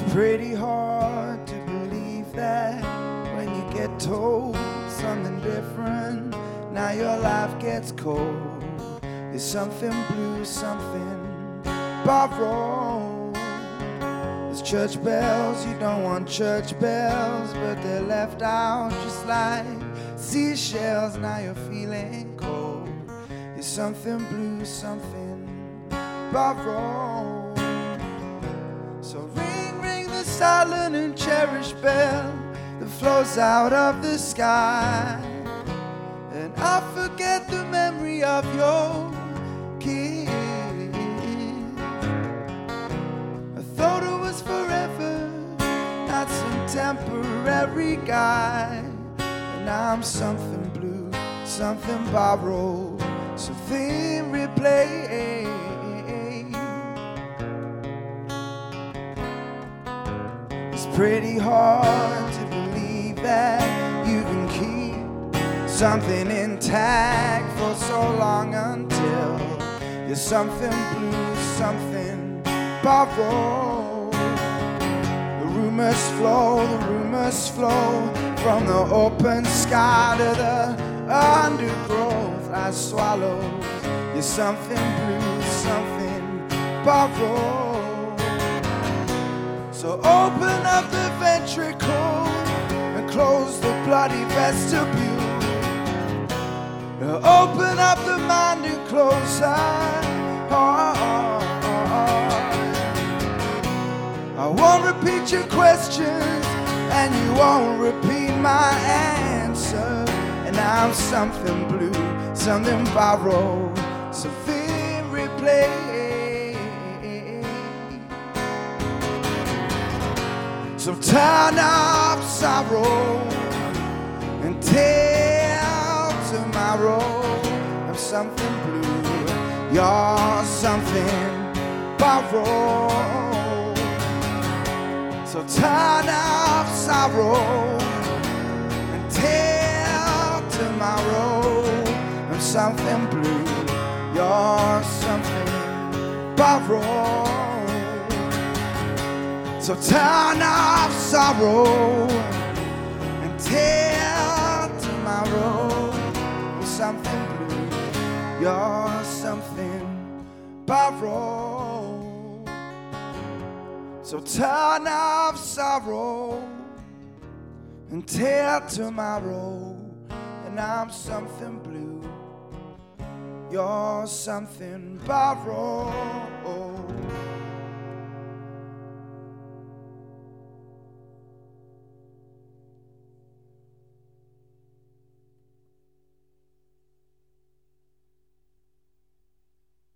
Pretty hard to believe that when you get told something different, now your life gets cold. There's something blue, something borrowed. There's church bells, you don't want church bells, but they're left out just like seashells. Now you're feeling cold. There's something blue, something borrowed. So ring, ring the silent and cherished bell that flows out of the sky, and I forget the memory of your kiss. I thought it was forever, not some temporary guy. And now I'm something blue, something borrowed, something replaced. It's pretty hard to believe that you can keep something intact for so long until you're something blue, something borrowed. The rumors flow from the open sky to the undergrowth I swallow. You're something blue, something borrowed. So open up the ventricle and close the bloody vestibule. Open up the mind and close our heart. I won't repeat your questions and you won't repeat my answer. And I'm something blue, something borrowed, something replaced. So turn up sorrow and tell tomorrow I'm something blue, you're something borrowed. So turn up sorrow and tell tomorrow I'm something blue, you're something borrowed. So turn off sorrow and tell tomorrow I'm something blue, you're something borrowed. So turn off sorrow and tell tomorrow, and I'm something blue, you're something borrowed.